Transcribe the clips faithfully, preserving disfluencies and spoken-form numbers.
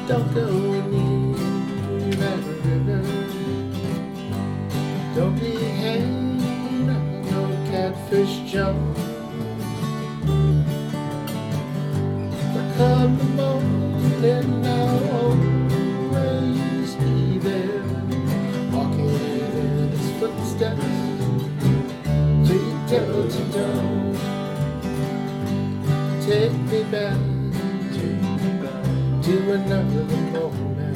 don't go near that river. Don't be hanging around no catfish John. But come the morning, I'll always be there, walking in his footsteps, sweet Delta Dawn. Take me back to another moment,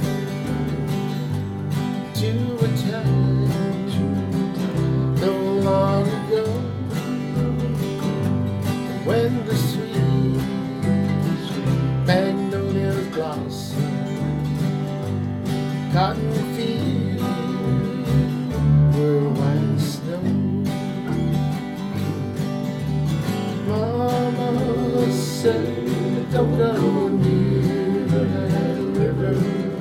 to a time so long ago, when the sweet magnolias blossom, cotton fields were white snow. Mama said, don't go near that river.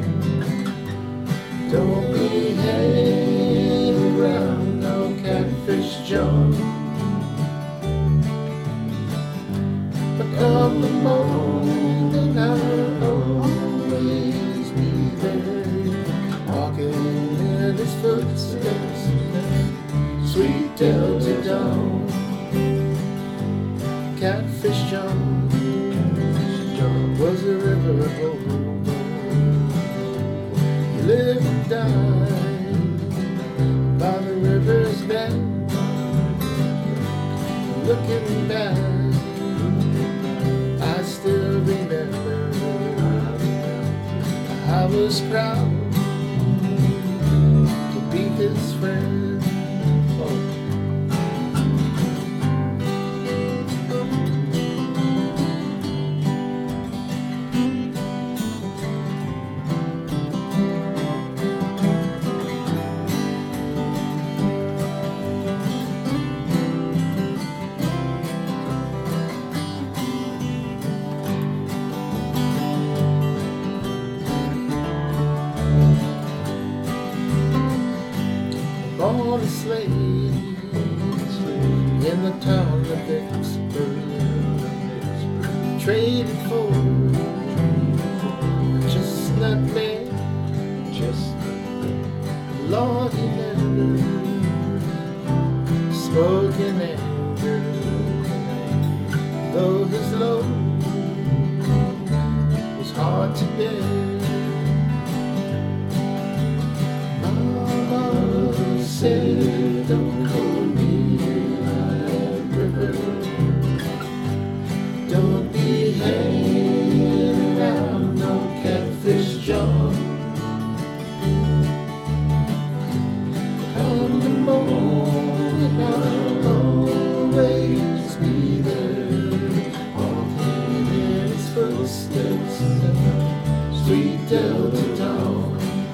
Don't be hanging around no catfish John. But come the morning, I'll always be there, walking in his footsteps, sweet Delta Dawn. Catfish John was a river of gold. He lived and died by the river's bend. Looking back, I still remember I was proud to be his friend. Oh. Born a slave in the town of Vicksburg, traded for a chestnut man. Lord, he never spoke in anger, though his load was hard to bear. Say, don't go near that river. Don't be hanging around no catfish John. Come the morning, I'll always be there, walking in his footsteps, sweet Delta Dawn.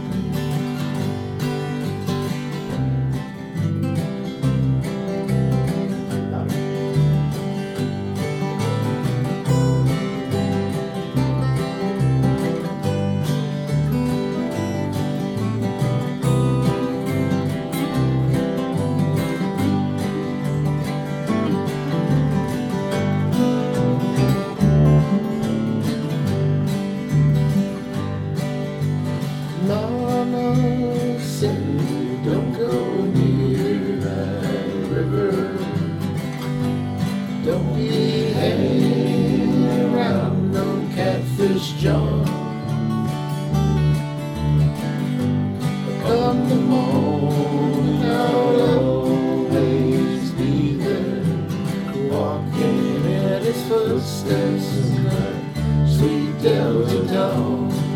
Mama said, don't go near that river. Don't be hanging around no catfish John. Come the morning, I'll always be there, walking in his footsteps, sweet Delta Dawn.